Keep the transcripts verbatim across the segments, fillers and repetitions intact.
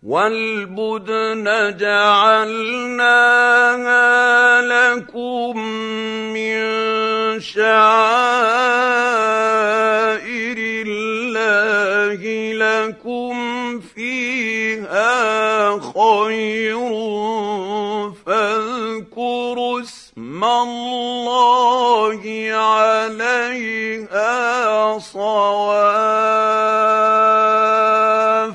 وَالْبُدْنَ جَعَلْنَاهَا لَكُم مِّن شَعَائِرِ اللَّهِ لَكُمْ فِيهَا خَيْرٌ فَاذْكُرُوا اسْمَ اللَّهِ عَلَيْهَا صَوَافَّ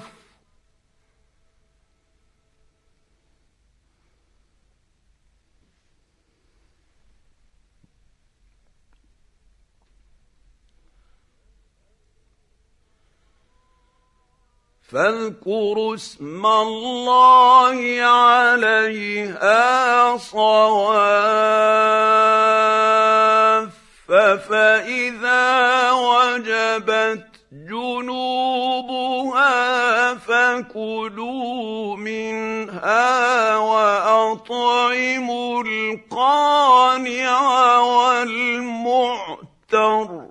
فاذكروا اسم الله عليها صواف فإذا وجبت جنوبها فكلوا منها وأطعموا القانع والمعتر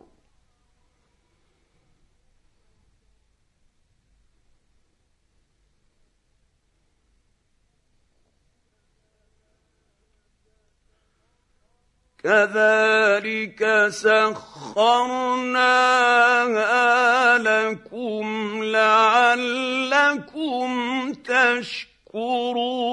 كَذَلِكَ سَخَّرْنَاهَا لَكُمْ لَعَلَّكُمْ تَشْكُرُونَ